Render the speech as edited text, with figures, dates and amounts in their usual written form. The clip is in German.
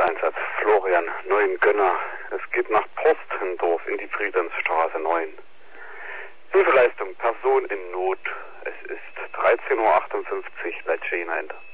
Rettungseinsatz Florian, 9 Gönner. Es geht nach Prostendorf in die Friedensstraße 9. Hilfeleistung, Person in Not. Es ist 13:58 Uhr bei Chain Enter.